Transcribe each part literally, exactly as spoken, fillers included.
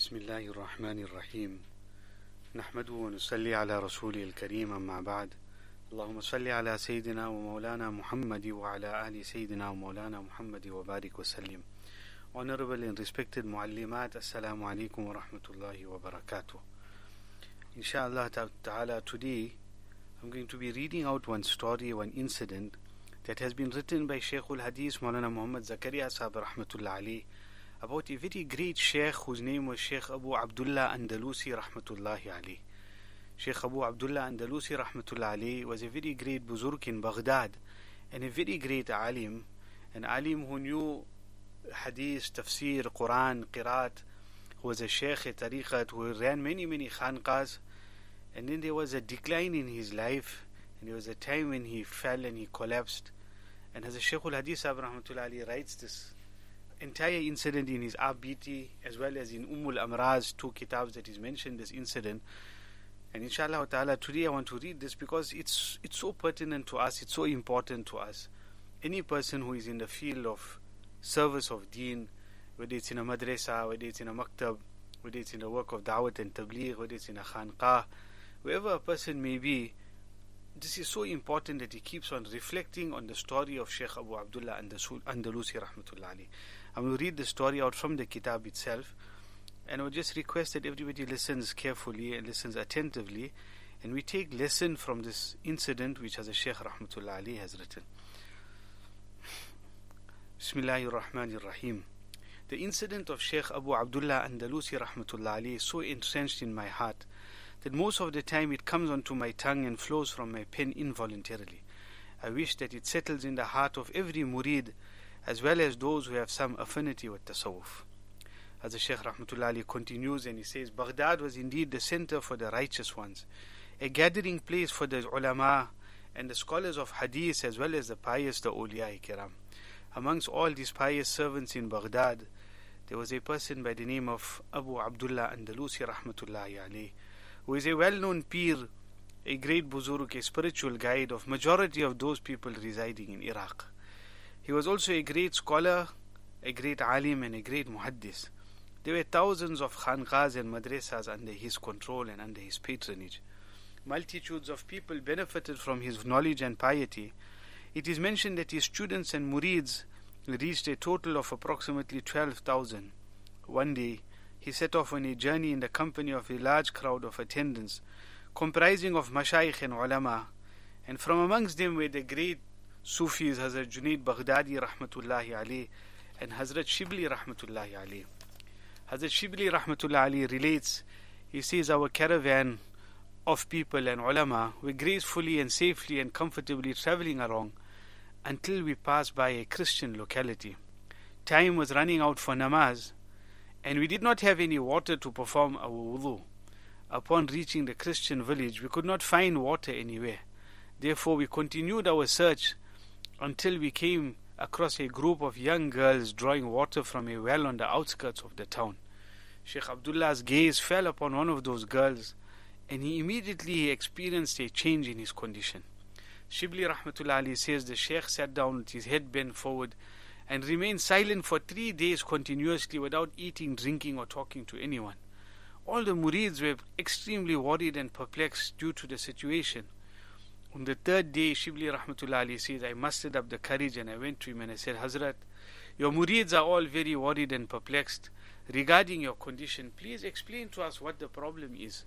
بسم الله الرحمن الرحيم نحمده ونصلي على رسوله الكريم أما بعد اللهم صل على سيدنا ومولانا محمد وعلى آل سيدنا ومولانا محمد وبارك وسلم. Honorable and respected Muallimat, Assalamu alaikum wa rahmatullahi wa barakatuh. Inshallah ta'ala, today I'm going to be reading out one story, one incident that has been written by Shaykh al-Hadith Maulana Muhammad Zakaria Sahib rahmatullah alayh, about a very great Shaykh whose name was Shaykh Abu Abdullah Andalusi rahmatullahi alayh. Shaykh Abu Abdullah Andalusi rahmatullah alayh was a very great Buzurg in Baghdad and a very great alim, an alim who knew Hadith, Tafsir, Quran, Qiraat, who was a Shaykh, a Tariqat, who ran many, many khanqas. And then there was a decline in his life, and there was a time when he fell and he collapsed. And as a Shaykh al-Hadith Sahib rahmatullah alayhi writes this entire incident in his Abiti as well as in Umm al-Amraz, two kitabs that is mentioned this incident. And inshallah ta'ala, today I want to read this because it's it's so pertinent to us, it's so important to us. Any person who is in the field of service of deen, whether it's in a madrasa, whether it's in a maktab, whether it's in the work of da'wat and tabligh, whether it's in a khanqah, wherever a person may be, this is so important that he keeps on reflecting on the story of Shaykh Abu Abdullah Andalusi rahmatullah alayh. I will read the story out from the kitab itself, and I would just request that everybody listens carefully and listens attentively, and we take lesson from this incident which as a Shaykh rahmatullah alayh has written. Bismillahir Rahmanir Rahim. The incident of Shaykh Abu Abdullah Andalusi rahmatullah alayh is so entrenched in my heart that most of the time it comes onto my tongue and flows from my pen involuntarily. I wish that it settles in the heart of every murid as well as those who have some affinity with tasawwuf. As the Shaykh rahmatullah alayh continues and he says, Baghdad was indeed the center for the righteous ones, a gathering place for the ulama and the scholars of hadith as well as the pious, the awliya kiram. Amongst all these pious servants in Baghdad, there was a person by the name of Abu Abdullah Andalusi rahmatullahi alayh, who is a well-known peer, a great buzurg, a spiritual guide of majority of those people residing in Iraq. He was also a great scholar, a great alim and a great muhaddis. There were thousands of khanqas and madrasas under his control and under his patronage. Multitudes of people benefited from his knowledge and piety. It is mentioned that his students and murids reached a total of approximately twelve thousand. One day, he set off on a journey in the company of a large crowd of attendants, comprising of mashayikh and ulama, and from amongst them were the great Sufis Hazrat Junaid Baghdadi rahmatullahi alayh and Hazrat Shibli rahmatullahi alayh. Hazrat Shibli rahmatullahi alayh relates, he says, our caravan of people and ulama were gracefully and safely and comfortably traveling along until we passed by a Christian locality. Time was running out for namaz, and we did not have any water to perform our wudu. Upon reaching the Christian village, we could not find water anywhere. Therefore, we continued our search until we came across a group of young girls drawing water from a well on the outskirts of the town. Shaykh Abdullah's gaze fell upon one of those girls, and he immediately experienced a change in his condition. Shibli rahmatullah alayhi says the Shaykh sat down with his head bent forward and remained silent for three days continuously without eating, drinking or talking to anyone. All the murids were extremely worried and perplexed due to the situation. On the third day, Shibli rahmatullah alayhi says, I mustered up the courage and I went to him and I said, Hazrat, your murids are all very worried and perplexed regarding your condition. Please explain to us what the problem is.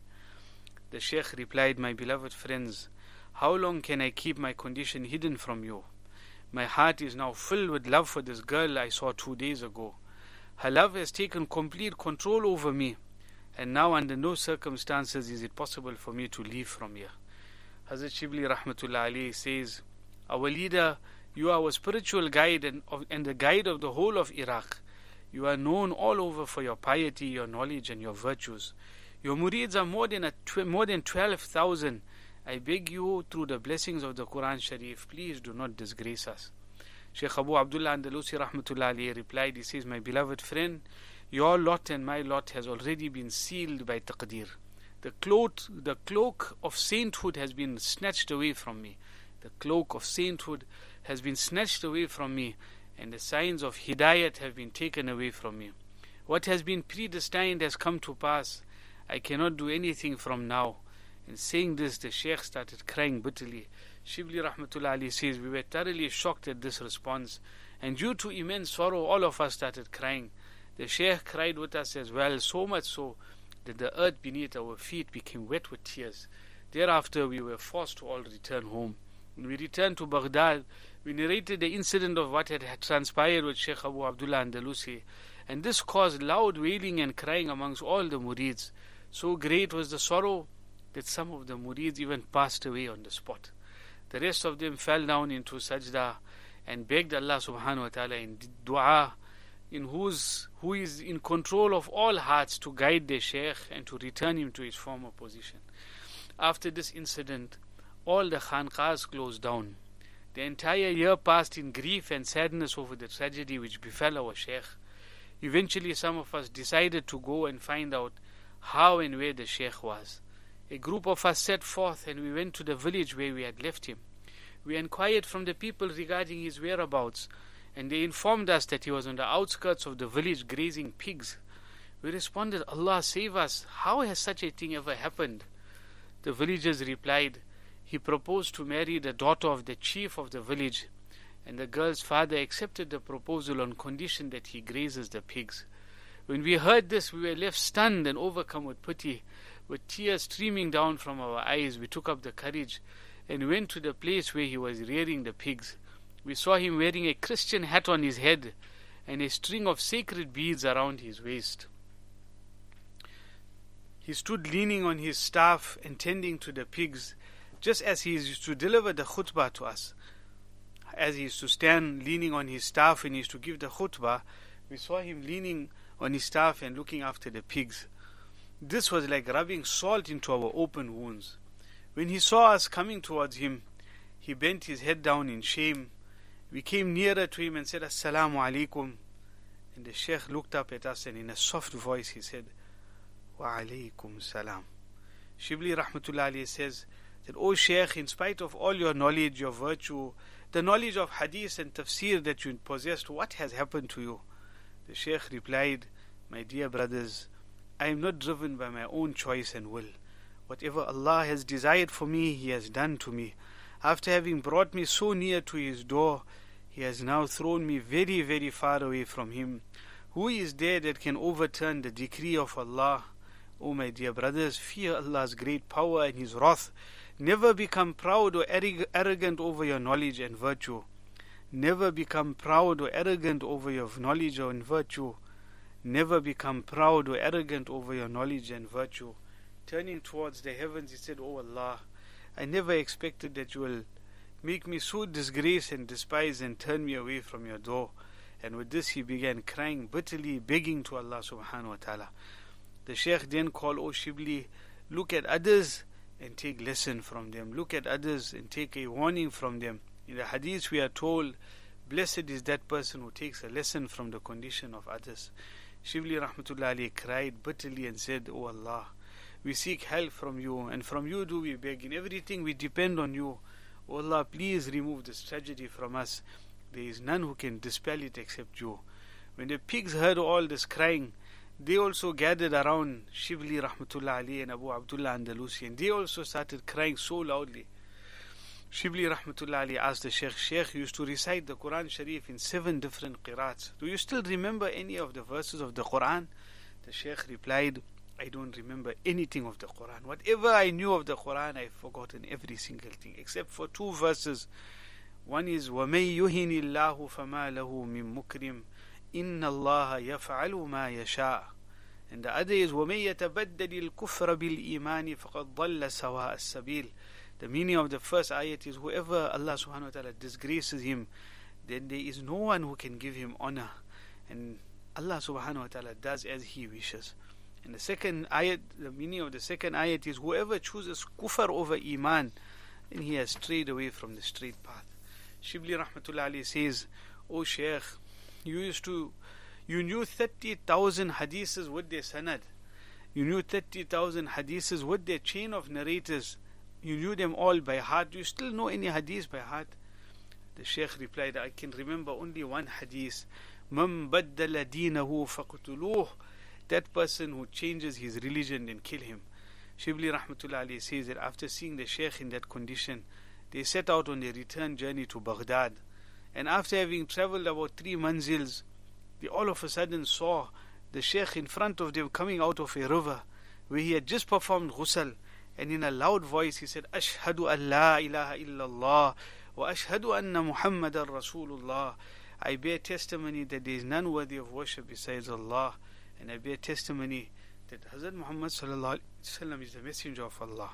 The Shaykh replied, my beloved friends, how long can I keep my condition hidden from you? My heart is now filled with love for this girl I saw two days ago. Her love has taken complete control over me, and now under no circumstances is it possible for me to leave from here. Hazrat Shibli rahmatullah alayhi says, our leader, you are our spiritual guide and, of, and the guide of the whole of Iraq. You are known all over for your piety, your knowledge and your virtues. Your murids are more than, a tw- more than twelve thousand. I beg you, through the blessings of the Quran Sharif, please do not disgrace us. Shaykh Abu Abdullah Andalusi rahmatullah alayhi replied, he says, my beloved friend, your lot and my lot has already been sealed by taqdeer. The cloak, the cloak of sainthood has been snatched away from me. The cloak of sainthood has been snatched away from me, and the signs of hidayat have been taken away from me. What has been predestined has come to pass. I cannot do anything from now. In saying this, the Shaykh started crying bitterly. Shibli Rahmatullah Ali says, we were thoroughly shocked at this response, and due to immense sorrow, all of us started crying. The Shaykh cried with us as well, so much so that the earth beneath our feet became wet with tears. Thereafter, we were forced to all return home. When we returned to Baghdad, we narrated the incident of what had transpired with Sheikh Abu Abdullah Andalusi, and this caused loud wailing and crying amongst all the murids. So great was the sorrow that some of the murids even passed away on the spot. The rest of them fell down into sajda and begged Allah subhanahu wa ta'ala in dua, in whose who is in control of all hearts, to guide their Shaykh and to return him to his former position. After this incident, all the khanqahs closed down. The entire year passed in grief and sadness over the tragedy which befell our Shaykh. Eventually, some of us decided to go and find out how and where the Shaykh was. A group of us set forth and we went to the village where we had left him. We inquired from the people regarding his whereabouts, and they informed us that he was on the outskirts of the village grazing pigs. We responded, Allah save us, how has such a thing ever happened? The villagers replied, he proposed to marry the daughter of the chief of the village, and the girl's father accepted the proposal on condition that he grazes the pigs. When we heard this, we were left stunned and overcome with pity. With tears streaming down from our eyes, we took up the courage and went to the place where he was rearing the pigs. We saw him wearing a Christian hat on his head and a string of sacred beads around his waist. He stood leaning on his staff and tending to the pigs, just as he used to deliver the khutbah to us. As he used to stand leaning on his staff and he used to give the khutbah, we saw him leaning on his staff and looking after the pigs. This was like rubbing salt into our open wounds. When he saw us coming towards him, he bent his head down in shame. We came nearer to him and said, Assalamu alaikum. And the Shaykh looked up at us and in a soft voice he said, Wa alaikum salam. Shibli Rahmatullah alayhi says that, O Shaykh, in spite of all your knowledge, your virtue, the knowledge of hadith and tafsir that you possessed, what has happened to you? The Shaykh replied, My dear brothers, I am not driven by my own choice and will. Whatever Allah has desired for me, He has done to me. After having brought me so near to His door, He has now thrown me very, very far away from Him. Who is there that can overturn the decree of Allah? O my dear brothers, fear Allah's great power and His wrath. Never become proud or arrogant over your knowledge and virtue. Never become proud or arrogant over your knowledge and virtue. Never become proud or arrogant over your knowledge and virtue. Turning towards the heavens, he said, O Allah, I never expected that you will make me so disgraced and despised and turn me away from your door. And with this he began crying bitterly, begging to Allah subhanahu wa ta'ala. The Shaykh then called, O Shibli, look at others and take lesson from them. Look at others and take a warning from them. In the hadith we are told, blessed is that person who takes a lesson from the condition of others. Shibli Rahmatullah alayhi cried bitterly and said, O Allah, we seek help from you, and from you do we beg. In everything we depend on you. O Allah, please remove this tragedy from us. There is none who can dispel it except you. When the pigs heard all this crying, they also gathered around Shibli Rahmatullah alayhi and Abu Abdullah Andalusi, and they also started crying so loudly. Shibli Rahmatullah alayhi asked the Shaykh, Shaykh used to recite the Quran Sharif in seven different qirats. Do you still remember any of the verses of the Quran? The Shaykh replied, I don't remember anything of the Quran. Whatever I knew of the Quran, I've forgotten every single thing, except for two verses. One is, وَمَن يُهِنِ اللَّهُ فَمَا لَهُ مِن مُكْرِمٍ إِنَّ اللَّهَ يَفْعَلُ مَا يَشَاءُ. And the other is, وَمَن يَتَبَدَّلِ الْكُفْرَ بِالْإِيمَانِ فَقَدْ ضَلَّ سَوَاءَ السَّبِيلِ. The meaning of the first ayat is, whoever Allah subhanahu wa ta'ala disgraces him, then there is no one who can give him honor. And Allah subhanahu wa ta'ala does as He wishes. And the second ayat, the meaning of the second ayat is, whoever chooses kufr over iman, then he has strayed away from the straight path. Shibli Rahmatullah alayhi says, O Shaykh, you used to, you knew thirty thousand hadiths with their sanad. You knew thirty thousand hadiths with their chain of narrators. You knew them all by heart. Do you still know any hadith by heart? The Shaykh replied, I can remember only one hadith, Man baddala deenahu faqtuluh. That person who changes his religion, then kill him. Shibli Rahmatullah alayhi says that after seeing the Shaykh in that condition, they set out on their return journey to Baghdad. And after having traveled about three manzils, they all of a sudden saw the Shaykh in front of them coming out of a river where he had just performed ghusl. And in a loud voice he said, Ashhadu an la ilaha illallah wa ashhadu anna Muhammadan Rasulullah. I bear testimony that there is none worthy of worship besides Allah. And I bear testimony that Hazrat Muhammad sallallahu alaihi wasallam is the messenger of Allah.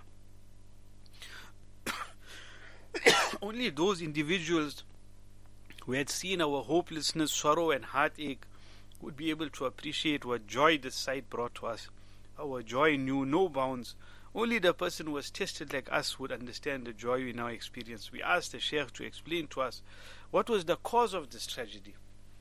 Only those individuals who had seen our hopelessness, sorrow and heartache would be able to appreciate what joy this sight brought to us. Our joy knew no bounds. Only the person who was tested like us would understand the joy we now experience. We asked the Shaykh to explain to us what was the cause of this tragedy.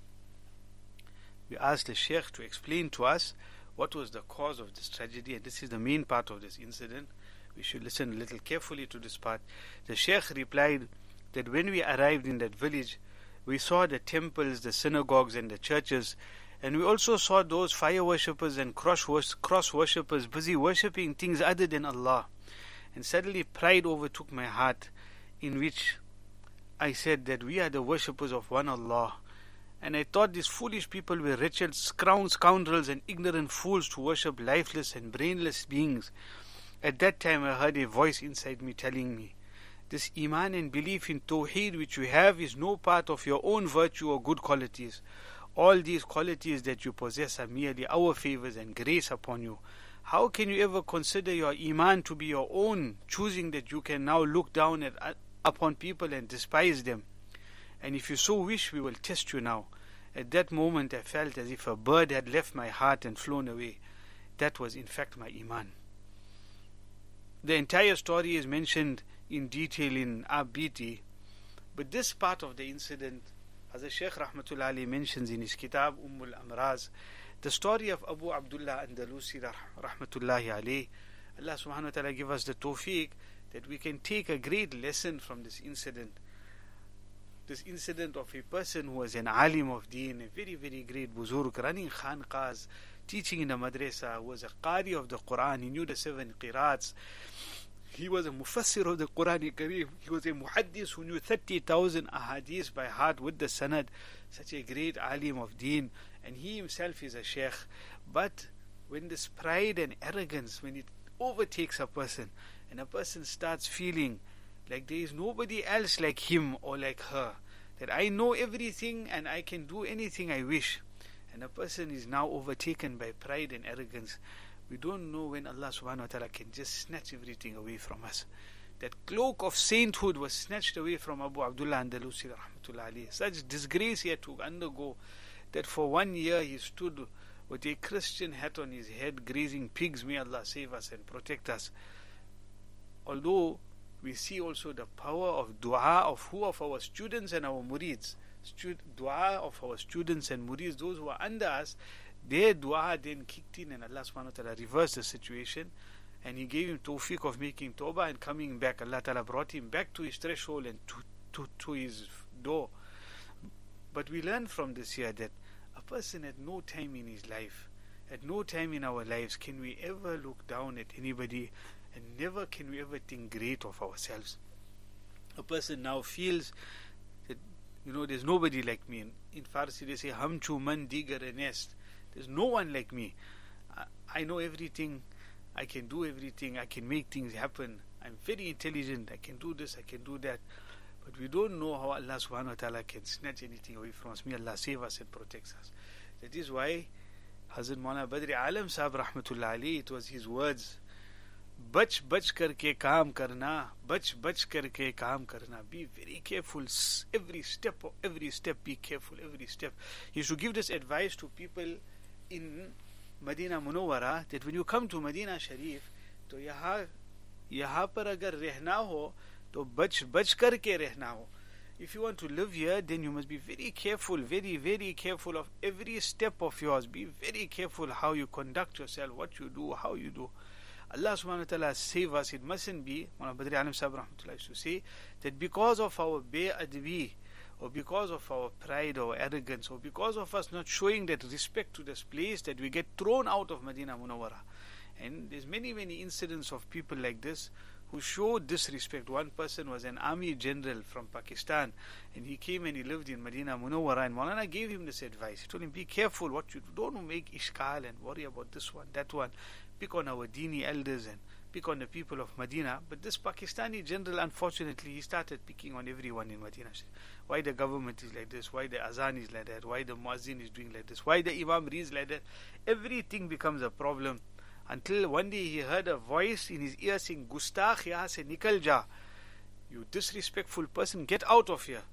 We asked the Shaykh to explain to us what was the cause of this tragedy, and this is the main part of this incident. We should listen a little carefully to this part. The Shaykh replied that when we arrived in that village, we saw the temples, the synagogues and the churches, and we also saw those fire worshippers and cross worshippers busy worshipping things other than Allah. And suddenly pride overtook my heart, in which I said that we are the worshippers of one Allah. And I thought these foolish people were wretched scoundrels and ignorant fools to worship lifeless and brainless beings. At that time I heard a voice inside me telling me, this Iman and belief in Tawheed which you have is no part of your own virtue or good qualities. All these qualities that you possess are merely our favors and grace upon you. How can you ever consider your Iman to be your own, choosing that you can now look down at, upon people and despise them? And if you so wish, we will test you now. At that moment I felt as if a bird had left my heart and flown away. That was in fact my Iman. The entire story is mentioned in detail in Ab-Biti, but this part of the incident, as the Shaykh Rahmatullah alayhi mentions in his Kitab Ummul Amraz, the story of Abu Abdullah Andalusi Rahmatullahi alayhi, Allah subhanahu wa ta'ala give us the tawfiq that we can take a great lesson from this incident. This incident of a person who was an alim of deen, a very, very great buzurg, running khanqas, teaching in the madrasa, who was a qari of the Quran, he knew the seven qirats. He was a mufassir of the Quran Kareem. He was a muhaddis who knew thirty thousand ahadith by heart with the sanad. Such a great alim of deen. And he himself is a sheikh. But when this pride and arrogance, when it overtakes a person, and a person starts feeling like there is nobody else like him or like her, that I know everything and I can do anything I wish, and a person is now overtaken by pride and arrogance, we don't know when Allah subhanahu wa ta'ala can just snatch everything away from us. That cloak of sainthood was snatched away from Abu Abdullah Andalusi rahmatullah alayhi. Such disgrace he had to undergo that for one year he stood with a Christian hat on his head grazing pigs. May Allah save us and protect us. Although we see also the power of dua of who of our students and our murids. Stud- dua of our students and murids, those who are under us, their dua then kicked in and Allah subhanahu wa ta'ala reversed the situation and he gave him tawfiq of making tawbah and coming back. Allah ta'ala brought him back to his threshold and to, to, to his door. But we learn from this here that a person at no time in his life, at no time in our lives can we ever look down at anybody, and never can we ever think great of ourselves. A person now feels that, you know, there's nobody like me. In, in Farsi they say, Hum chu man digar nest. There's no one like me. I, I know everything. I can do everything. I can make things happen. I'm very intelligent. I can do this. I can do that. But we don't know how Allah subhanahu wa ta'ala can snatch anything away from us. May Allah save us and protect us. That is why Hazrat Maulana Badri Alam Sahib Rahmatullah alayhi, it was his words, Bach bach karke kaam karna, bach bach karke kaam karna. Be very careful every step, every step, be careful every step. He should give this advice to people in Madina Munawwara that when you come to Madina Sharif, to yaha yaha par agar rehna ho, to bach bach karke rehna ho. If you want to live here, then you must be very careful, very, very careful of every step of yours. Be very careful how you conduct yourself, what you do, how you do. Allah subhanahu wa ta'ala save us. It mustn't be, Maulana Badri Alam Sahib Rahmatullah used to say, that because of our be'adbi, or because of our pride or arrogance, or because of us not showing that respect to this place, that we get thrown out of Medina Munawwara. And there's many, many incidents of people like this who showed disrespect. One person was an army general from Pakistan, and he came and he lived in Medina Munawwara, and Maulana gave him this advice. He told him, be careful what you do. Don't make ishkal and worry about this one, that one. Pick on our Dini elders and pick on the people of Medina. But this Pakistani general, unfortunately, he started picking on everyone in Medina. Why the government is like this, why the azan is like that, why the muazzin is doing like this, why the imam reads like that. Everything becomes a problem. Until one day he heard a voice in his ear saying, Gustakh yahan se nikal ja. You disrespectful person, get out of here.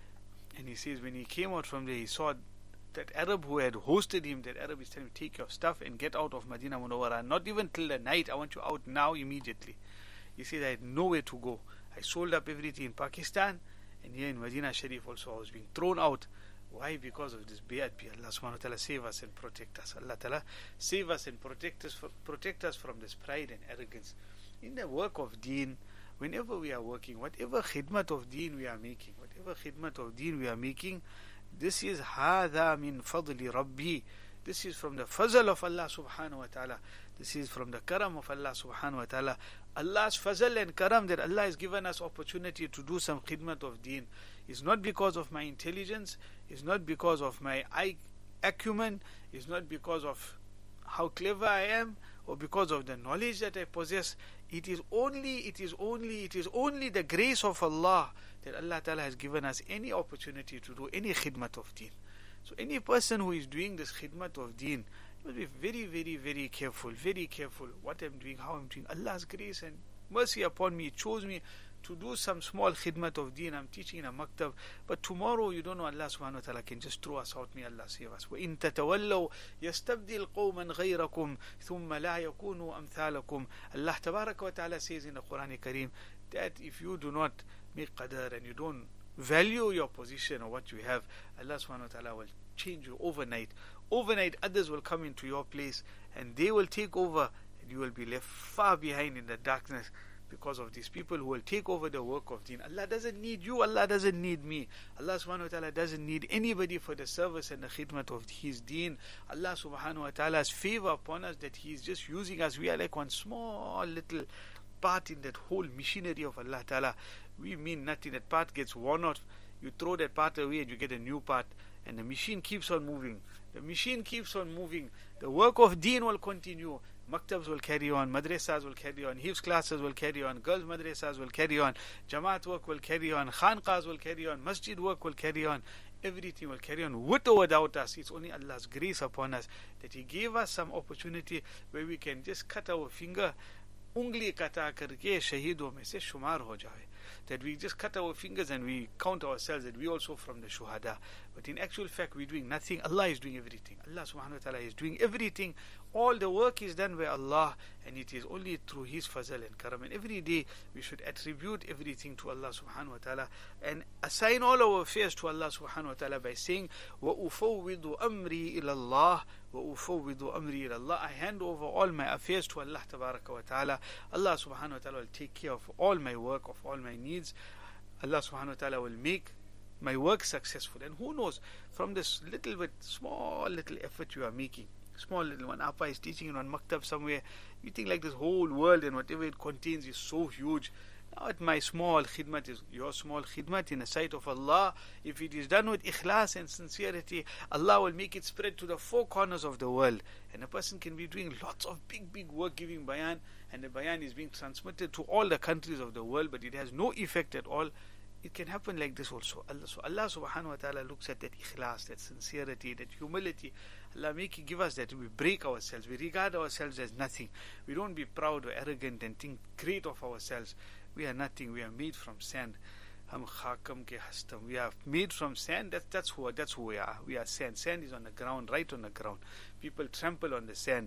And he says when he came out from there, he saw that Arab who had hosted him, that Arab is telling him, take your stuff and get out of Medina Munawwara. Not even till the night, I want you out now immediately. He said, I had nowhere to go. I sold up everything in Pakistan, and here in Medina Sharif also I was being thrown out. Why? Because of this bayat. Allah subhanahu wa ta'ala save us and protect us. Allah ta'ala save us and protect us, for, protect us from this pride and arrogance. In the work of deen, whenever we are working, whatever khidmat of deen we are making, whatever khidmat of deen we are making, this is هَذَا مِن فَضْلِ رَبِّي. This is from the fazl of Allah subhanahu wa ta'ala. This is from the karam of Allah subhanahu wa ta'ala. Allah's fazl and karam, that Allah has given us opportunity to do some khidmat of deen, is not because of my intelligence, is not because of my acumen, is not because of how clever I am, or because of the knowledge that I possess. It is only, it is only, it is only the grace of Allah that Allah Ta'ala has given us any opportunity to do any khidmat of deen. So any person who is doing this khidmat of deen, you must be very, very, very careful, very careful what I'm doing, how I'm doing. Allah's grace and mercy upon me, it chose me to do some small khidmat of deen. I'm teaching in a maktab, but tomorrow you don't know, Allah subhanahu wa ta'ala can just throw us out. May Allah save us. وَإِن تَتَوَلَّوْا يَسْتَبْدِلْ قَوْمًا غَيْرَكُمْ ثُمَّ لَا يَكُونُوا أَمْثَالَكُمْ. Allah tabaraka wa ta'ala says in the Quran Kareem that if you do not make qadar and you don't value your position or what you have, Allah subhanahu wa ta'ala will change you overnight. Overnight others will come into your place and they will take over, and you will be left far behind in the darkness because of these people who will take over the work of deen. Allah doesn't need you, Allah doesn't need me. Allah subhanahu wa ta'ala doesn't need anybody for the service and the khidmat of his deen. Allah subhanahu wa ta'ala's favor upon us, that he is just using us. We are like one small little part in that whole machinery of Allah ta'ala. We mean nothing. That part gets worn out, you throw that part away and you get a new part, and the machine keeps on moving. The machine keeps on moving. The work of deen will continue. Maktabs will carry on, madrasas will carry on, hifz classes will carry on, girls madrasas will carry on, jamaat work will carry on, khanqahs will carry on, masjid work will carry on. Everything will carry on with or without us. It's only Allah's grace upon us that He gave us some opportunity where we can just cut our finger, ungli kata karke shaheedon mein se shumar ho jaye. That we just cut our fingers and we count ourselves that we also from the shuhada. But in actual fact, we're doing nothing. Allah is doing everything. Allah subhanahu wa ta'ala is doing everything. All the work is done by Allah, and it is only through His fazl and karam. And every day we should attribute everything to Allah subhanahu wa ta'ala and assign all our affairs to Allah subhanahu wa ta'ala by saying, وَأُفَوِّضُ أَمْرِي إِلَى اللَّهِ وَأُفَوِّضُ أَمْرِي إِلَى اللَّهِ. I hand over all my affairs to Allah tabaraka wa ta'ala. Allah subhanahu wa ta'ala will take care of all my work, of all my needs. Allah subhanahu wa ta'ala will make my work successful. And who knows, from this little bit, small little effort you are making, small little one, Appa is teaching in one maktab somewhere, you think like this whole world and whatever it contains is so huge. Now at my small khidmat is your small khidmat in the sight of Allah. If it is done with ikhlas and sincerity, Allah will make it spread to the four corners of the world, and a person can be doing lots of big big work, giving bayan, and the bayan is being transmitted to all the countries of the world, but it has no effect at all. It can happen like this also. Allah, so Allah subhanahu wa ta'ala looks at that ikhlas, that sincerity, that humility. Allah make it give us that we break ourselves, we regard ourselves as nothing. We don't be proud or arrogant and think great of ourselves. We are nothing. We are made from sand. Hum khakam ke hastam. We are made from sand. That, that's who that's who we are. We are sand. Sand is on the ground, right on the ground. People trample on the sand.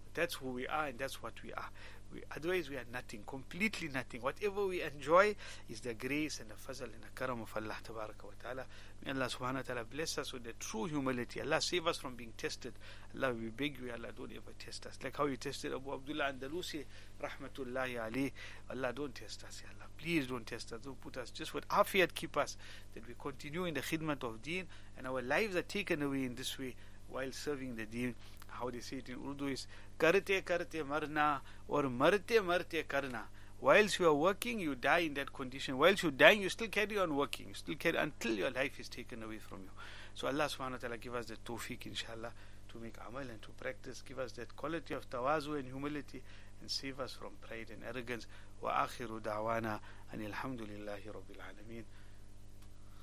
That's who we are and that's what we are. We, otherwise we are nothing, completely nothing. Whatever we enjoy is the grace and the fazl and the karam of Allah tabaraka wa ta'ala. May Allah subhanahu wa ta'ala bless us with the true humility. Allah save us from being tested. Allah, we beg you, Allah, don't ever test us. Like how you tested Abu Abdullah Andalusi rahmatullahi alayhi. Allah, don't test us, Ya Allah. Please don't test us, don't put us. Just with afiyat keep us, that we continue in the khidmat of deen and our lives are taken away in this way while serving the deen. How they say it in Urdu is Karte karte marna or marte marte karna. Whilst you are working, you die in that condition. Whilst you're dying, you still carry on working. You still carry until your life is taken away from you. So Allah subhanahu wa ta'ala give us the tawfiq inshallah to make amal and to practice. Give us that quality of tawazu and humility and save us from pride and arrogance. Wa akhiru da'wana anil hamdulillahi rabbil alameen.